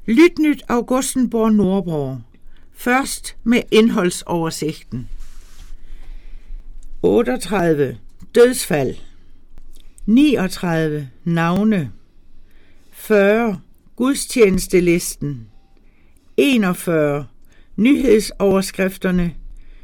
Lytnyt Augustenborg Nordborg. Først med indholdsoversigten. 38. Dødsfald. 39. Navne. 40. Gudstjenestelisten. 41. Nyhedsoverskrifterne.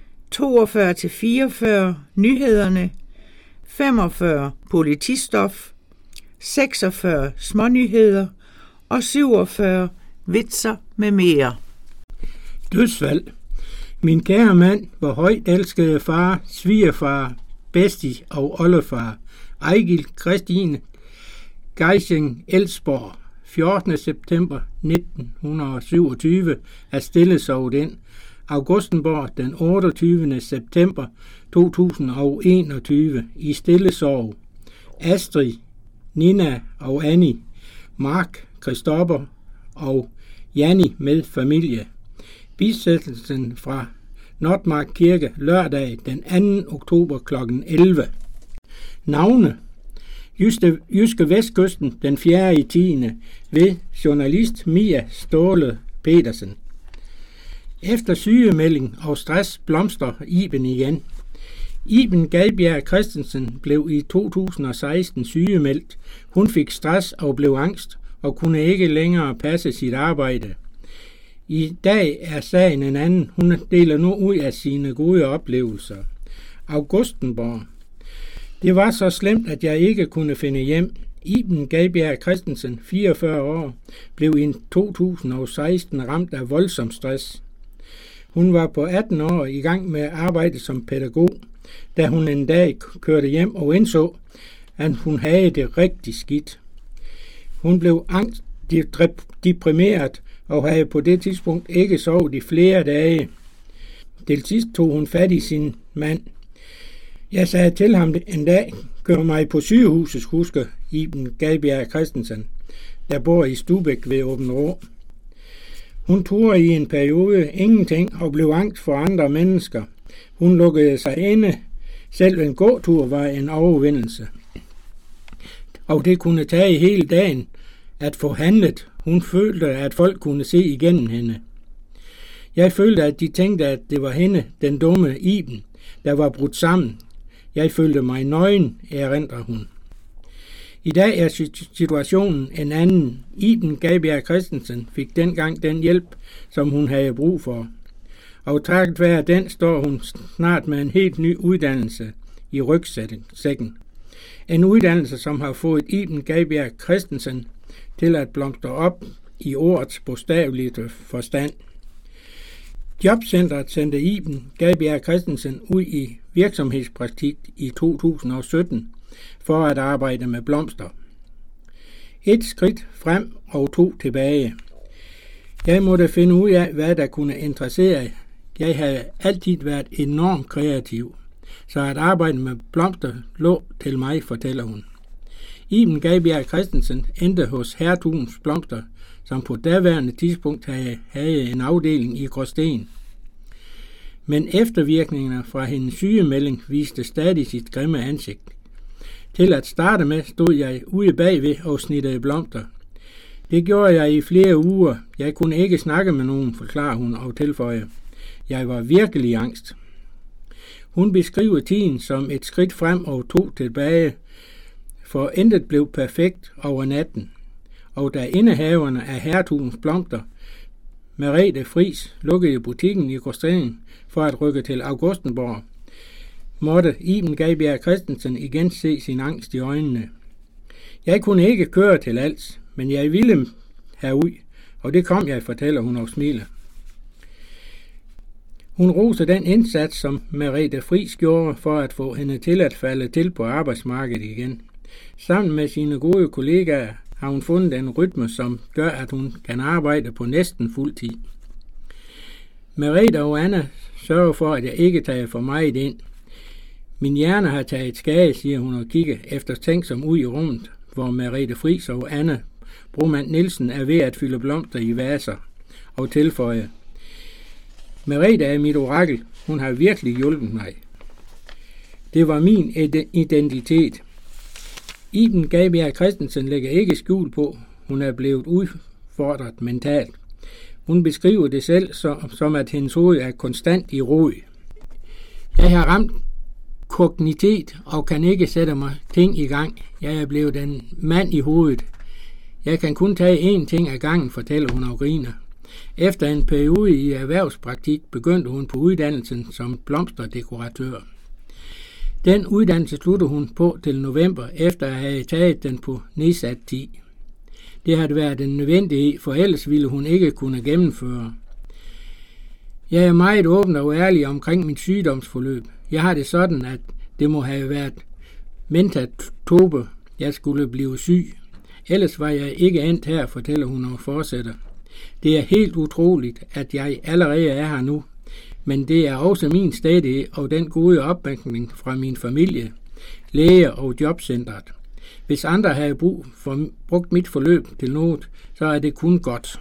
42-44. Nyhederne. 45. Politistof. 46. Smånyheder. Og 47. Vitser med mere. Dødsfald. Min kære mand, vor højt elskede far, svigerfar, bedsti og oldefar, Ejgil Christine Geising Elsborg, 14. september 1927, er stillesovet ind. Augustenborg den 28. september 2021 i stillesorg. Astrid, Nina og Annie, Mark, Christopher og Janni med familie. Bisættelsen fra Notmark Kirke lørdag den 2. oktober kl. 11. Navne. Jyske Vestkysten den 4.10. ved journalist Mia Ståle Petersen. Efter sygemelding og stress blomster Iben igen. Iben Galbjerg Christensen blev i 2016 sygemeldt. Hun fik stress og blev angst og kunne ikke længere passe sit arbejde. I dag er sagen en anden. Hun deler nu ud af sine gode oplevelser. Augustenborg. Det var så slemt, at jeg ikke kunne finde hjem. Iben Galbjerg Christensen, 44 år, blev i 2016 ramt af voldsom stress. Hun var på 18 år i gang med at arbejde som pædagog, da hun en dag kørte hjem og indså, at hun havde det rigtig skidt. Hun blev deprimeret og havde på det tidspunkt ikke sovet i flere dage. Til sidst tog hun fat i sin mand. Jeg sagde til ham en dag, kør mig på sygehuset, husker Iben Galbjerg Christensen, der bor i Stubæk ved Åbenrå. Hun turde i en periode ingenting og blev angst for andre mennesker. Hun lukkede sig inde. Selv en gåtur var en overvindelse. Og det kunne tage hele dagen at få handlet. Hun følte, at folk kunne se igennem hende. Jeg følte, at de tænkte, at det var hende, den dumme Iben, der var brudt sammen. Jeg følte mig nøgen, erindrer hun. I dag er situationen en anden. Iben Galbjerg Christensen fik dengang den hjælp, som hun havde brug for. Og takket være den står hun snart med en helt ny uddannelse i rygsækken. En uddannelse, som har fået Iben Galbjerg Christensen til at blomstre op i ordets bogstavelige forstand. Jobcentret sendte Iben Galbjerg Christensen ud i virksomhedspraktik i 2017 for at arbejde med blomster. Et skridt frem og 2 tilbage. Jeg måtte finde ud af, hvad der kunne interessere. Jeg havde altid været enormt kreativ, så at arbejde med blomster lå til mig, fortæller hun. Iben Galbjerg Christensen endte hos Hertugens Blomster, som på daværende tidspunkt havde en afdeling i Gråsten. Men eftervirkningerne fra hendes sygemelding viste stadig sit grimme ansigt. Til at starte med stod jeg ude bagved og snittede blomster. Det gjorde jeg i flere uger. Jeg kunne ikke snakke med nogen, forklarer hun og tilføjer. Jeg var virkelig angst. Hun beskriver tiden som et skridt frem og 2 tilbage, for intet blev perfekt over natten. Og da indehaverne af Hertugens Blomster, Merete Friis, lukkede butikken i Gråsten for at rykke til Augustenborg, måtte Iben Galbjerg Christensen igen se sin angst i øjnene. Jeg kunne ikke køre til alt, men jeg ville herud, og det kom jeg, fortæller hun og smiler. Hun roser den indsats, som Merete Friis gjorde for at få hende til at falde til på arbejdsmarkedet igen. Sammen med sine gode kollegaer har hun fundet en rytme, som gør, at hun kan arbejde på næsten fuld tid. Merete og Anna sørger for, at jeg ikke tager for meget ind. Min hjerne har taget skade, siger hun og kigger efter tænksom ud i rummet, hvor Merete Friis og Anna Broman Nielsen er ved at fylde blomster i vaser og tilføje. Merete er mit orakel. Hun har virkelig hjulpet mig. Det var min identitet. Iben Galbjerg Christensen lægger ikke skjul på. Hun er blevet udfordret mentalt. Hun beskriver det selv som at hendes hoved er konstant i rod. Jeg har ramt kognitet og kan ikke sætte mig ting i gang. Jeg er blevet en mand i hovedet. Jeg kan kun tage én ting ad gangen, fortæller hun og griner. Efter en periode i erhvervspraktik begyndte hun på uddannelsen som blomsterdekoratør. Den uddannelse sluttede hun på til november, efter at have taget den på nedsat tid. Det havde været en nødvendighed, for ellers ville hun ikke kunne gennemføre. Jeg er meget åben og ærlig omkring mit sygdomsforløb. Jeg har det sådan, at det må have været mentatobe, jeg skulle blive syg. Ellers var jeg ikke endt her, fortæller hun og fortsætter. Det er helt utroligt, at jeg allerede er her nu, men det er også min stadighed og den gode opbakning fra min familie, læger og jobcentret. Hvis andre havde brugt mit forløb til noget, så er det kun godt.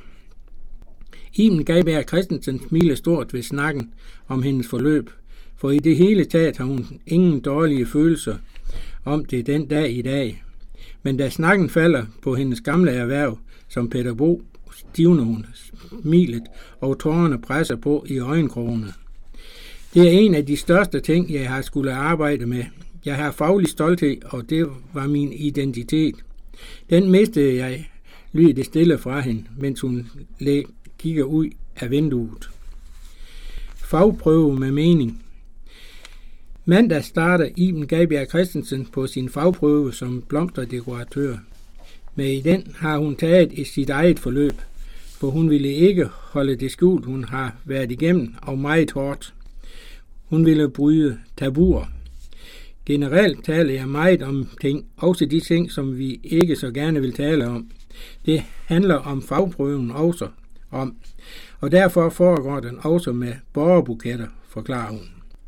Iben Gabær Christensen smiler stort ved snakken om hendes forløb, for i det hele taget har hun ingen dårlige følelser om det den dag i dag. Men da snakken falder på hendes gamle erhverv som pædagog, stivner hun smilet, og tårerne presser på i øjenkrogene. Det er en af de største ting, jeg har skulle arbejde med. Jeg har faglig stolthed, og det var min identitet. Den mistede jeg, lyder det stille fra hende, mens hun kigger ud af vinduet. Fagprøve med mening. Mandag starter Iben Gabær Christensen på sin fagprøve som blomsterdekoratør. Men i den har hun taget sit eget forløb, for hun ville ikke holde det skjult, hun har været igennem, og meget hårdt. Hun ville bryde tabuer. Generelt taler jeg meget om ting, også de ting, som vi ikke så gerne vil tale om. Det handler om fagprøven også om, og derfor foregår den også med borgerbuketter, forklarer hun.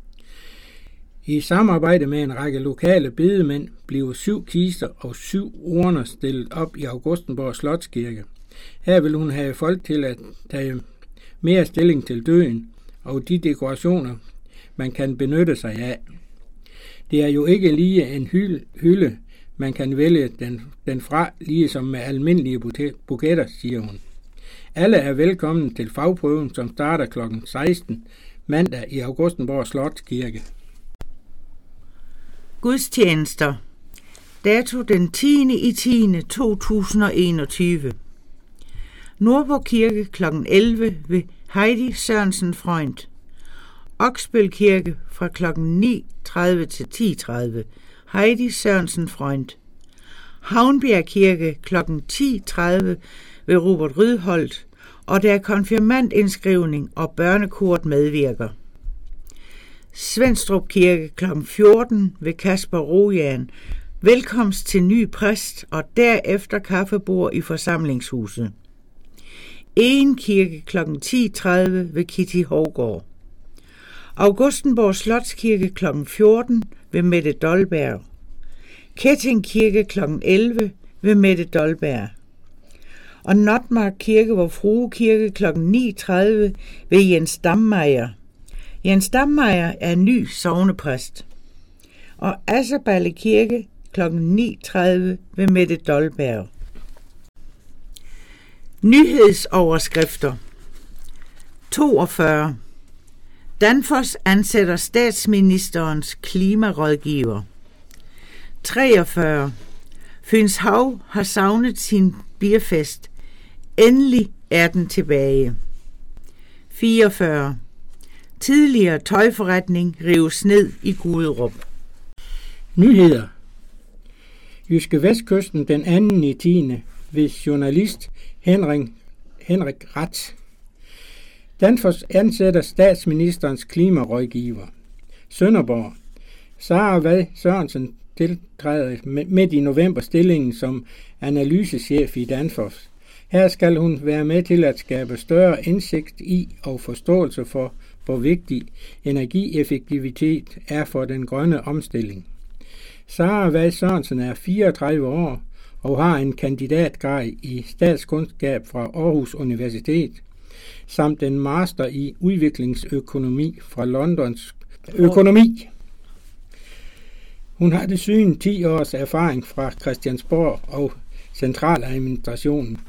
I samarbejde med en række lokale bedemænd bliver 7 kister og 7 urner stillet op i Augustenborg Slotskirke. Her vil hun have folk til at tage mere stilling til døden og de dekorationer, man kan benytte sig af. Det er jo ikke lige en hylde, man kan vælge den fra, ligesom med almindelige buketter, siger hun. Alle er velkommen til fagprøven, som starter kl. 16 mandag i Augustenborg Slotskirke. Gudstjenester. Dato den 10.10.2021. Nordborg Kirke kl. 11 ved Heidi Sørensen Freund. Oksbøl Kirke fra kl. 9.30 til 10.30. Heidi Sørensen Freund. Havnbjerg Kirke kl. 10.30 ved Robert Rydholt, og der er konfirmandindskrivning, og børnekort medvirker. Svendstrup Kirke kl. 14 ved Kasper Rojan. Velkomst til ny præst, og derefter kaffebord i forsamlingshuset. Egen Kirke kl. 10.30 ved Kitty Hovgaard. Augustenborg Slotskirke kl. 14 ved Mette Dolberg. Ketting Kirke kl. 11 ved Mette Dolberg. Og Notmark Kirke Vor Frue Kirke kl. 9.30 ved Jens Dammeyer. Jens Dammeyer er ny sognepræst. Og Asserballe Kirke kl. 9.30 ved Mette Dolberg. Nyhedsoverskrifter. 42. Danfoss ansætter statsministerens klimarådgiver. 43. Fyns Hav har savnet sin bierfest. Endelig er den tilbage. 44. Tidligere tøjforretning rives ned i Guderup. Nyheder. Jyske Vestkysten den 2.10. ved journalist Henrik Ratz. Danfoss ansætter statsministerens klimarådgiver. Sønderborg. Sara Vad Sørensen tiltræder midt i november stillingen som analysechef i Danfoss. Her skal hun være med til at skabe større indsigt i og forståelse for, hvor vigtig energieffektivitet er for den grønne omstilling. Sara Vad Sørensen er 34 år og har en kandidatgrad i statskundskab fra Aarhus Universitet, samt en master i udviklingsøkonomi fra Londons økonomi. Hun har desuden 10 års erfaring fra Christiansborg og centraladministrationen,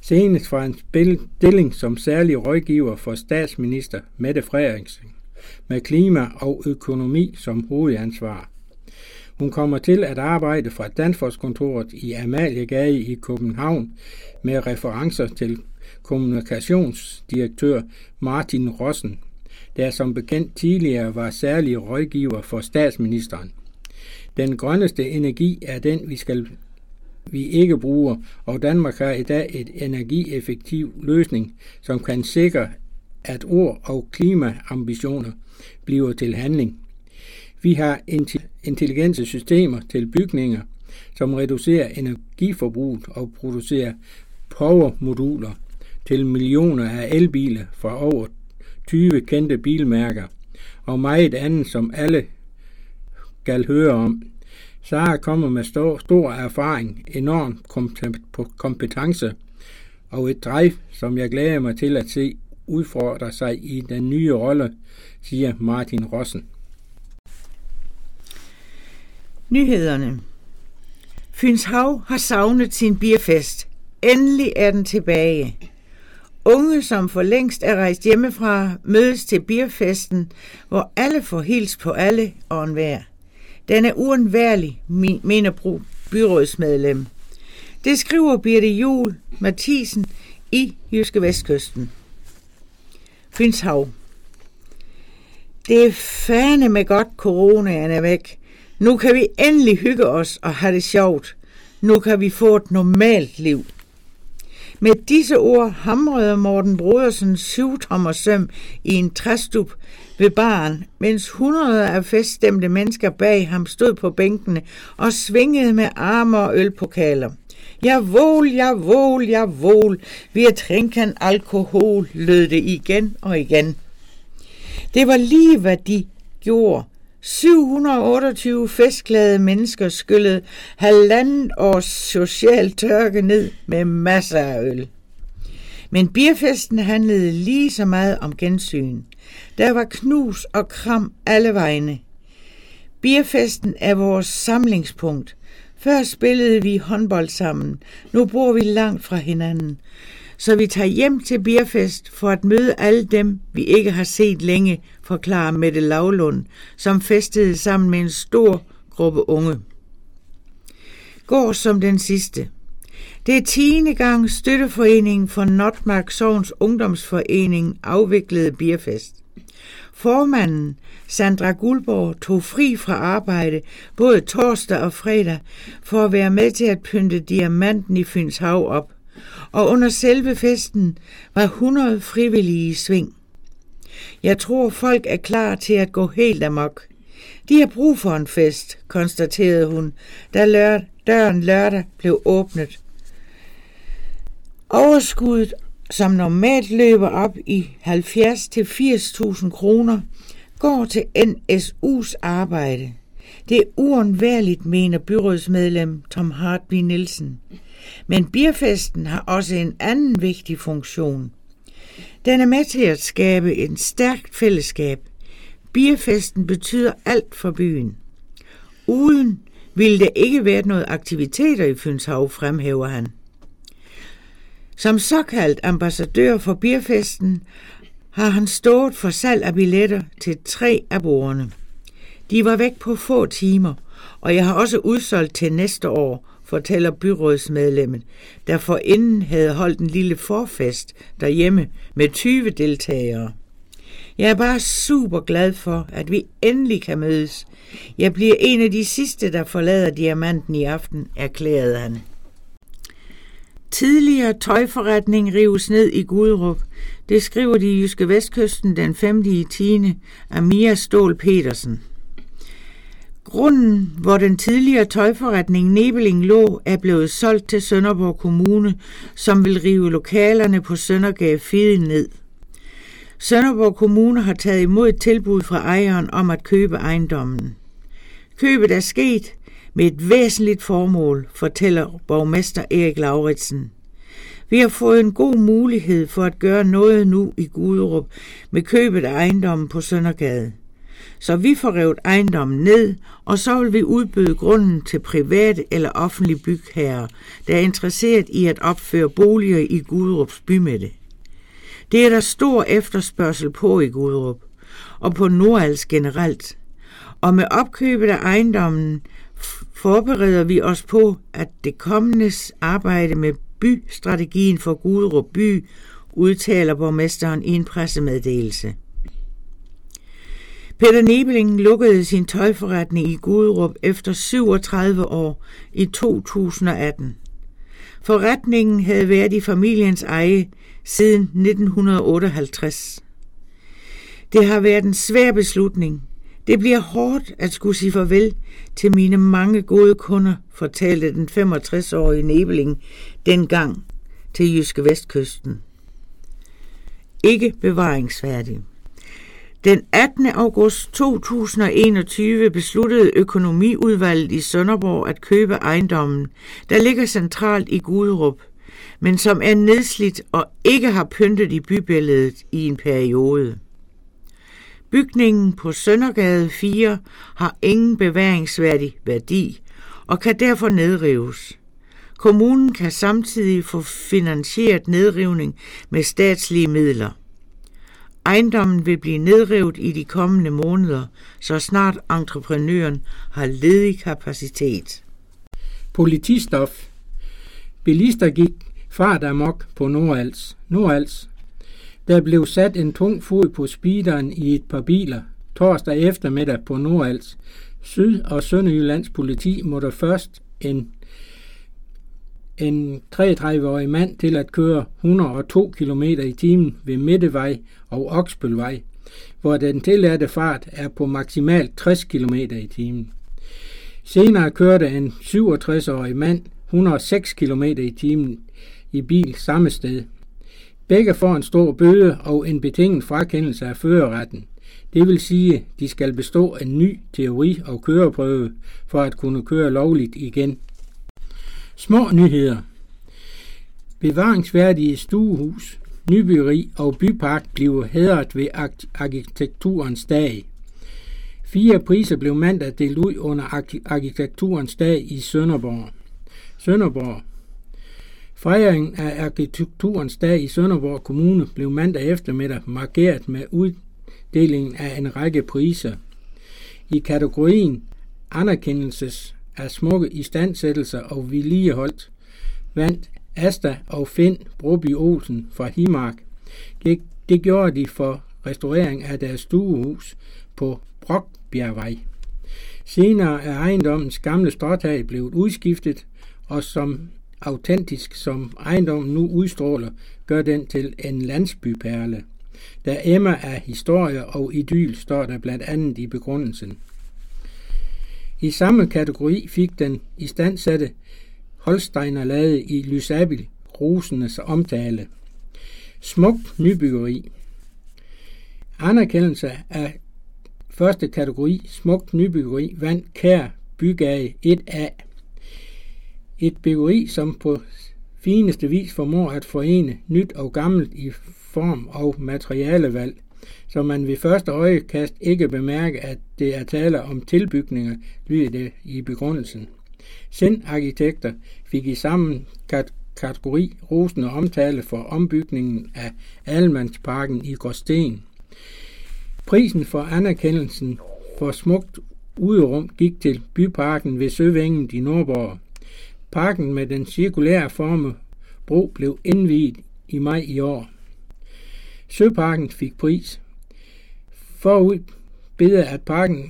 senest fra en stilling som særlig rådgiver for statsminister Mette Frederiksen, med klima og økonomi som hovedansvar. Hun kommer til at arbejde fra Danfoss-kontoret i Amaliegade i København med referencer til kommunikationsdirektør Martin Rossen, der som bekendt tidligere var særlig rådgiver for statsministeren. Den grønneste energi er den, vi ikke bruger, og Danmark har i dag et energieffektiv løsning, som kan sikre, at ord og klimaambitioner bliver til handling. Vi har intelligente systemer til bygninger, som reducerer energiforbruget og producerer powermoduler til millioner af elbiler fra over 20 kendte bilmærker, og meget andet, som alle skal høre om. Sara kommer med stor erfaring, enorm kompetence og et drive, som jeg glæder mig til at se udfordre sig i den nye rolle, siger Martin Rossen. Nyhederne. Fyns Hav har savnet sin bierfest. Endelig er den tilbage. Unge, som for længst er rejst hjemmefra, mødes til bierfesten, hvor alle får hils på alle og enhver. Den er uundværlig, mener byrådsmedlem. Det skriver Birte Juhl Mathisen i Jyske Vestkysten. Fyns Hav. Det er fandme med godt, coronaen er væk. Nu kan vi endelig hygge os og have det sjovt. Nu kan vi få et normalt liv. Med disse ord hamrede Morten Brodersen 7-tommersøm i en træstup ved baren, mens 100 af feststemte mennesker bag ham stod på bænkene og svingede med arme og ølpokaler. Javol, javol, javol, vi er trinken alkohol, lød det igen og igen. Det var lige, hvad de gjorde. 728 festglade mennesker skyllede 1,5 års social tørke ned med masser af øl. Men bierfesten handlede lige så meget om gensyn. Der var knus og kram alle vegne. Bierfesten er vores samlingspunkt. Før spillede vi håndbold sammen. Nu bor vi langt fra hinanden. Så vi tager hjem til bierfest for at møde alle dem, vi ikke har set længe, forklarer Mette Lavlund, som festede sammen med en stor gruppe unge. Går som den sidste. Det er 10. gang Støtteforeningen for Notmark Sogns Ungdomsforening afviklede bierfest. Formanden, Sandra Guldborg, tog fri fra arbejde både torsdag og fredag for at være med til at pynte diamanten i Fyns Hav op. Og under selve festen var 100 frivillige i sving. Jeg tror, folk er klar til at gå helt amok. De har brug for en fest, konstaterede hun, da døren lørdag blev åbnet. Overskuddet, som normalt løber op i 70-80.000 kroner, går til NSU's arbejde. Det er uundværligt, mener byrådsmedlem Tom Hartby Nielsen. Men bierfesten har også en anden vigtig funktion. Den er med til at skabe et stærkt fællesskab. Bierfesten betyder alt for byen. Uden ville der ikke være noget aktiviteter i Fyns Hav, fremhæver han. Som såkaldt ambassadør for bierfesten har han stået for salg af billetter til 3 af bordene. De var væk på få timer, og jeg har også udsolgt til næste år, fortæller byrådsmedlemmet, der forinden havde holdt en lille forfest derhjemme med 20 deltagere. Jeg er bare super glad for, at vi endelig kan mødes. Jeg bliver en af de sidste, der forlader diamanten i aften, erklærede han. Tidligere tøjforretning rives ned i Guderup. Det skriver de i Jyske Vestkysten den 5.10. af Mia Ståhl Petersen. Grunden, hvor den tidligere tøjforretning Nebeling lå, er blevet solgt til Sønderborg Kommune, som vil rive lokalerne på Søndergade Fede ned. Sønderborg Kommune har taget imod et tilbud fra ejeren om at købe ejendommen. Købet er sket med et væsentligt formål, fortæller borgmester Erik Lauritsen. Vi har fået en god mulighed for at gøre noget nu i Guderup med købet af ejendommen på Søndergade. Så vi får revet ejendommen ned, og så vil vi udbyde grunden til private eller offentlige bygherrer, der er interesseret i at opføre boliger i Guderups bymidte. Det er der stor efterspørgsel på i Guderup, og på Nordals generelt. Og med opkøbet af ejendommen forbereder vi os på, at det kommende arbejde med bystrategien for Guderup by, udtaler borgmesteren i en pressemeddelelse. Peter Nebeling lukkede sin tøjforretning i Guderup efter 37 år i 2018. Forretningen havde været i familiens eje siden 1958. Det har været en svær beslutning. Det bliver hårdt at skulle sige farvel til mine mange gode kunder, fortalte den 65-årige Nebeling dengang til Jyske Vestkysten. Ikke bevaringsværdig. Den 18. august 2021 besluttede økonomiudvalget i Sønderborg at købe ejendommen, der ligger centralt i Guderup, men som er nedslidt og ikke har pyntet i bybilledet i en periode. Bygningen på Søndergade 4 har ingen bevaringsværdig værdi og kan derfor nedrives. Kommunen kan samtidig få finansieret nedrivning med statslige midler. Ejendommen vil blive nedrevet i de kommende måneder, så snart entreprenøren har ledig kapacitet. Politistof. Bilister gik fart amok på Nordals. Der blev sat en tung fod på speederen i et par biler torsdag eftermiddag på Nordals. Syd- og Sønderjyllands politi måtte først en 33-årig mand til at køre 102 km i timen ved Midtevej og Oksbølvej, hvor den tilladte fart er på maksimalt 60 km i timen. Senere kørte en 67-årig mand 106 km i timen i bil samme sted. Begge får en stor bøde og en betinget frakendelse af førerretten. Det vil sige, de skal bestå en ny teori- og køreprøve for at kunne køre lovligt igen. Små nyheder. Bevaringsværdige stuehus, nybyggeri og bypark bliver hædret ved arkitekturens dag. 4 priser blev mandag delt ud under arkitekturens dag i Sønderborg. Fejringen af arkitekturens dag i Sønderborg Kommune blev mandag eftermiddag markeret med uddelingen af en række priser. I kategorien anerkendelses af smukke istandsættelser og vedligeholdt vandt Asta og Finn Broby Olsen fra Himark. Det gjorde de for restaurering af deres stuehus på Brokbjergvej. Senere er ejendommens gamle stråtag blevet udskiftet, og som autentisk som ejendommen nu udstråler, gør den til en landsbyperle. Der emmer af historie og idyl, står der blandt andet i begrundelsen. I samme kategori fik den istandsatte Holsteinerlade i Lysabil rosenes omtale. Smukt nybyggeri. Anerkendelse af første kategori smukt nybyggeri vandt Kær Bygade 1A. Et byggeri, som på fineste vis formår at forene nyt og gammelt i form og materialevalg, så man ved første øjekast ikke bemærker, at det er tale om tilbygninger, lyder det i begrundelsen. Sind arkitekter fik i samme kategori rosende omtale for ombygningen af Almandsparken i Gråsten. Prisen for anerkendelsen for smukt uderum gik til byparken ved Søvænget i Nordborg. Parken med den cirkulære forme bro blev indviet i maj i år. Søparken fik pris. Forud beder at parken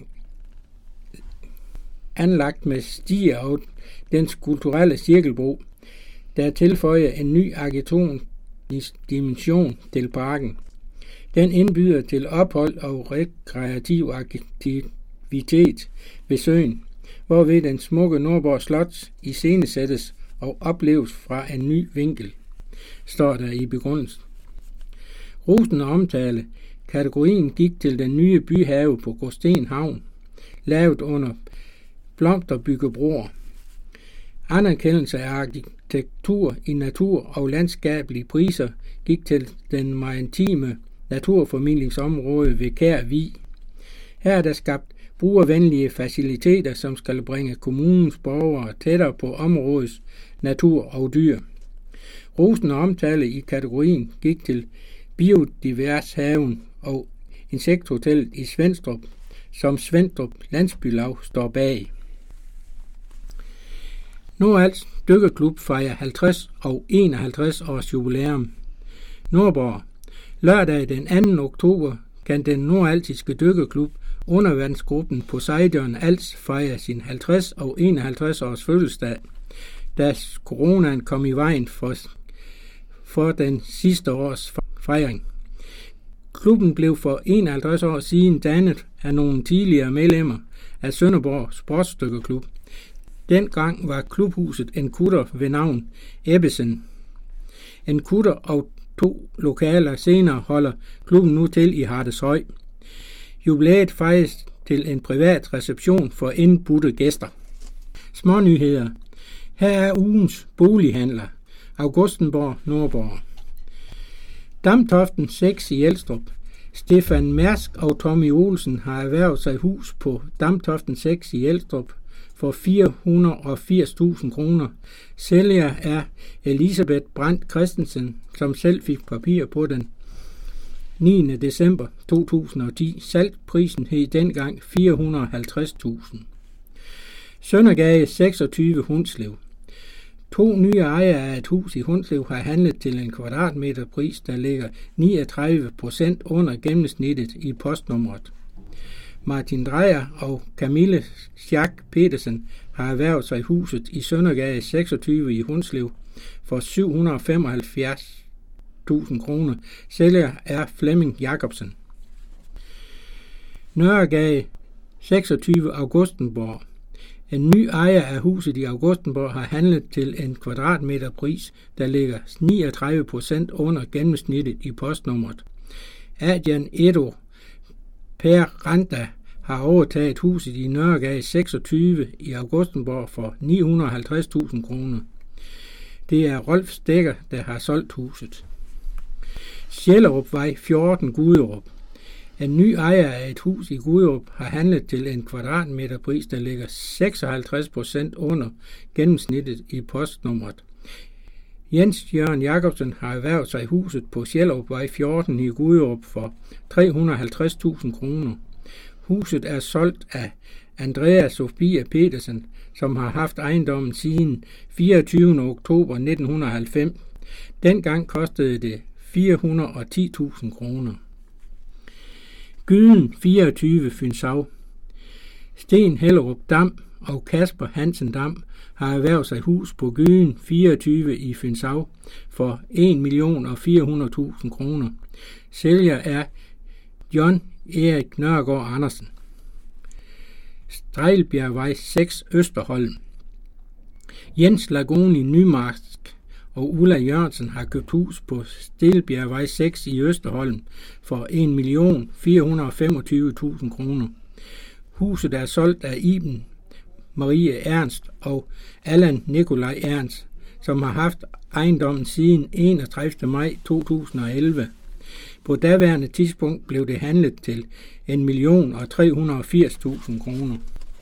anlagt med stier og dens kulturelle cirkelbro, der tilføjer en ny arkitektonisk dimension til parken. Den indbyder til ophold og rekreativ aktivitet ved søen, hvorved den smukke Nordborg Slot iscenesættes og opleves fra en ny vinkel, står der i begrundelsen. Rosende omtale. Kategorien gik til den nye byhave på Gråsten Havn, lavet under blomsterbyggebroer. Anerkendelse af arkitektur i natur og landskabelige priser gik til den maritime naturformidlingsområde ved Kær Vig. Her er der skabt brugervenlige faciliteter, som skal bringe kommunens borgere tættere på områdets natur og dyr. Rosen og omtale i kategorien gik til Biodivershaven og Insekthotellet i Svenstrup, som Svenstrup Landsbylav står bag. Nordals Dykkerklub fejrer 50 og 51 års jubilæum. Nordborg. Lørdag den 2. oktober kan den nordaltiske dykkerklub Undervandsgruppen Poseidon Als fejre sin 50 og 51 års fødselsdag, da coronaen kom i vejen for den sidste års fejring. Klubben blev for 51 år siden dannet af nogle tidligere medlemmer af Sønderborg Sportsdykkerklub. Dengang var klubhuset en kutter ved navn Ebbesen. En kutter og 2 lokaler senere holder klubben nu til i Hardeshøj. Jubilæet fejres til en privat reception for indbudte gæster. Smånyheder. Her er ugens bolighandler. Augustenborg, Nordborg. Damtoften 6 i Elstrup. Stefan Mærsk og Tommy Olsen har erhvervet sig hus på Damtoften 6 i Elstrup for 480.000 kroner. Sælger er Elisabeth Brandt Christensen, som selv fik papir på den 9. december 2010. Salgprisen hed dengang 450.000. Søndergade 26 Hundslev. 2 nye ejere af et hus i Hundslev har handlet til en kvadratmeterpris, der ligger 39% under gennemsnittet i postnummeret. Martin Dreyer og Camille Schack Petersen har erhvervet sig huset i Søndergade 26 i Hundslev for 775.000 kroner. Sælger er Flemming Jacobsen. Nørregade 26 Augustenborg. En ny ejer af huset i Augustenborg har handlet til en kvadratmeterpris, der ligger 39% under gennemsnittet i postnummeret. Adrian Edo Per Randa har overtaget huset i Nørregade 26 i Augustenborg for 950.000 kroner. Det er Rolf Stegger, der har solgt huset. Sjællerupvej 14 Guderup. En ny ejer af et hus i Guderup har handlet til en kvadratmeterpris, der ligger 56% under gennemsnittet i postnummeret. Jens Jørgen Jacobsen har erhvervet sig huset på Sjællerupvej 14 i Guderup for 350.000 kroner. Huset er solgt af Andrea Sofia Petersen, som har haft ejendommen siden 24. oktober 1990. Dengang kostede det 410.000 kroner. Gyden 24 Fynshav. Sten Hellerup Dam og Kasper Hansen Dam har erhvervet sig hus på Gyden 24 i Fynshav for 1.400.000 kroner. Sælger er John Erik Nørgaard Andersen. Strejlbjergvej 6 Østerholm. Jens Lagoni Nymarsk og Ulla Jørgensen har købt hus på Stilbjergvej 6 i Østerholm for 1.425.000 kroner. Huset er solgt af Iben Marie Ernst og Allan Nikolaj Ernst, som har haft ejendommen siden 31. maj 2011. På daværende tidspunkt blev det handlet til 1.380.000 kroner.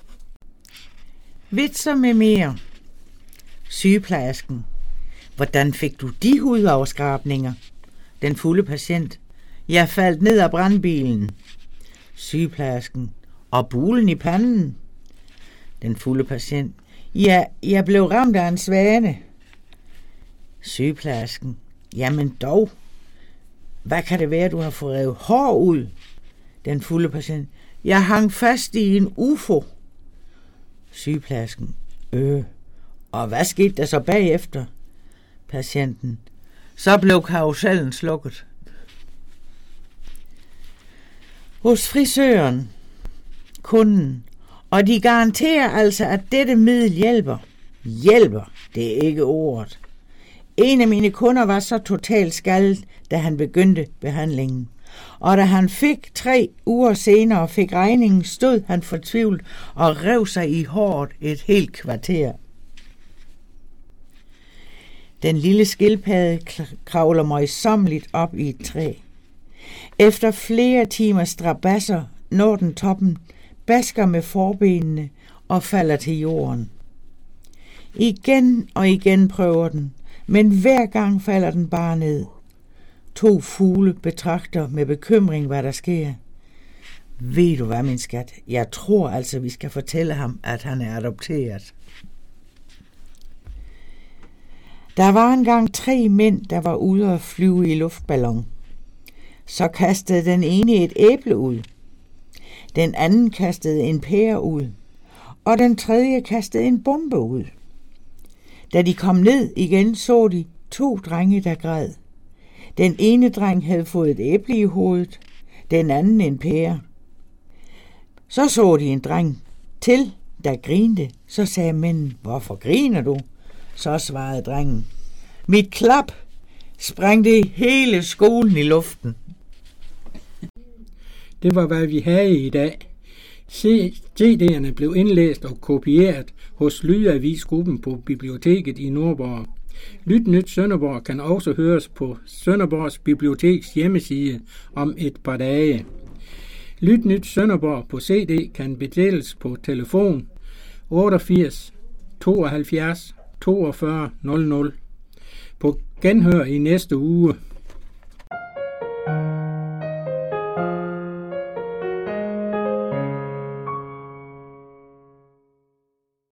Vitser med mere. Sygeplejersken. Hvordan fik du de hudafskrabninger? Den fulde patient. Jeg faldt ned af brandbilen. Sygeplejersken. Og bulen i panden? Den fulde patient. Ja, jeg blev ramt af en svane. Sygeplejersken. Jamen dog. Hvad kan det være, du har fået revet hår ud? Den fulde patient. Jeg hang fast i en UFO. Sygeplejersken. Og hvad skete der så bagefter? Patienten. Så blev karusellen slukket. Hos frisøren. Kunden. Og de garanterer altså, at dette middel hjælper. Hjælper, det er ikke ordet. En af mine kunder var så totalt skaldet, da han begyndte behandlingen. Og da han 3 uger senere fik regningen, stod han fortvivlet og rev sig i håret et helt kvarter. Den lille skildpadde kravler møjsommeligt op i et træ. Efter flere timers strabasser når den toppen, basker med forbenene og falder til jorden. Igen og igen prøver den, men hver gang falder den bare ned. 2 fugle betragter med bekymring, hvad der sker. Ved du hvad, min skat? Jeg tror altså, vi skal fortælle ham, at han er adopteret. Der var engang 3 mænd, der var ude at flyve i luftballon. Så kastede den ene et æble ud. Den anden kastede en pære ud. Og den tredje kastede en bombe ud. Da de kom ned igen, så de 2 drenge, der græd. Den ene dreng havde fået et æble i hovedet, den anden en pære. Så de en dreng til, der grinte. Så sagde mænden, hvorfor griner du? Så svarede drengen, mit klap sprængte hele skolen i luften. Det var, hvad vi havde i dag. CD'erne blev indlæst og kopieret hos Lydavisgruppen på biblioteket i Nordborg. Lytnyt Sønderborg kan også høres på Sønderborgs Biblioteks hjemmeside om et par dage. Lytnyt Sønderborg på CD kan bestilles på telefon 88 72 42 00. På genhør i næste uge.